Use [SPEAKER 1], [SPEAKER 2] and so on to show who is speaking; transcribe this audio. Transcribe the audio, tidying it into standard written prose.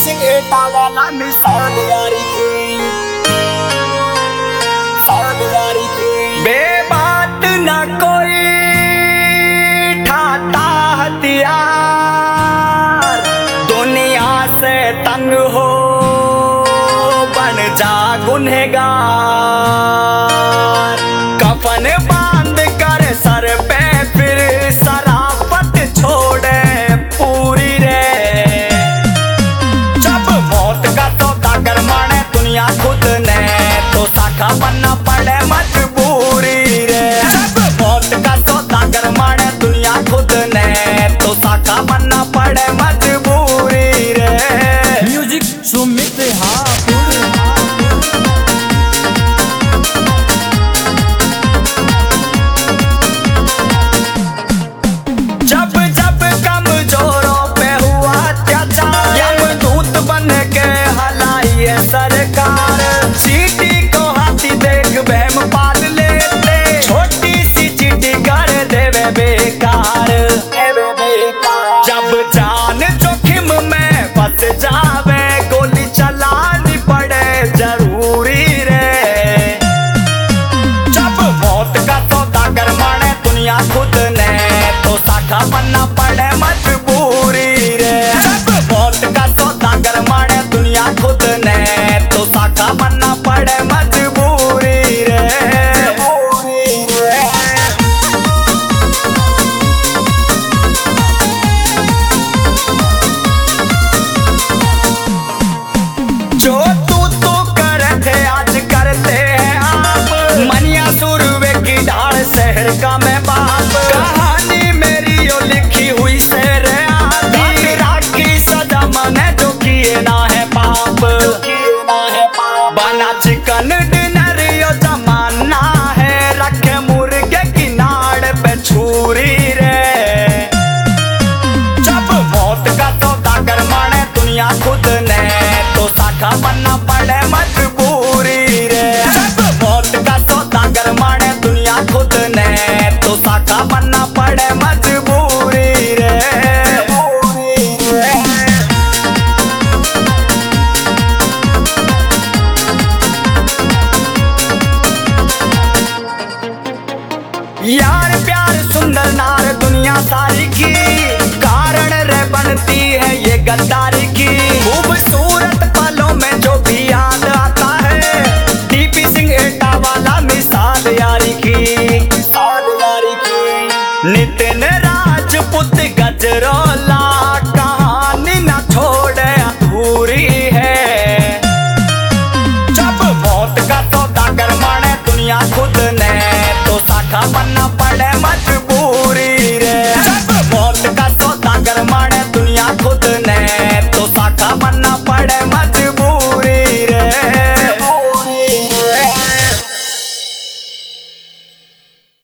[SPEAKER 1] सिंह एटा वाला मिसाल यारी की बेबात न कोई ठाता हथियार, दुनिया से तंग हो बन जा गुनहगार। कफन बांध कर सर पे फिर शराफत छोड़े पूरी रे, जब मौत का सौदा कर माने दुनिया खुद ने तो साखा बनना पड़े मजबूरी रे। जब मौत का सौदा कर माने दुनिया खुद ने तो साखा बनना पड़े मजबूरी रे।
[SPEAKER 2] म्यूजिक सुमित
[SPEAKER 1] जब जब कमजोरों पे हुआ अत्याचार, यमदूत बन के हलाइए सरकार। चीटी को हाथी देख बहम पाल लेते, छोटी सी चीटी कर देवे बेकार। जब जान जोखिम में फंस जावे, गोली चलानी पड़े जरूरी रे। जब मौत का सौदा कर माने दुनिया खुद ने तो साखा बनना पड़े मजबूरी रे। जब मौत का सौदा कर माने दुनिया खुद ने तो साखा बनना पड़े मजबूरी रे। जो तू करे थे आज करते हैं आप, मनिया सुरवे की ढाल शहर का मैं बाप। कहानी मेरी यो लिखी हुई शेर आदि, राखी सजा मने जो किए ना है पाप। बना चिकन डिनर यो जमाना है, रखे मुर्गे की नाड़ पे छुरी रे। जब मौत का सौदा कर माने दुनिया खुद ने तो साखा बनना पड़े मजबूरी रे। जब मौत का सौदा कर माने दुनिया खुद ने तो साखा बनना पड़े मजबूरी रे। यार प्यार सुंदर नार दुनिया सारी की, कारण रे बनती है ये गद्दारी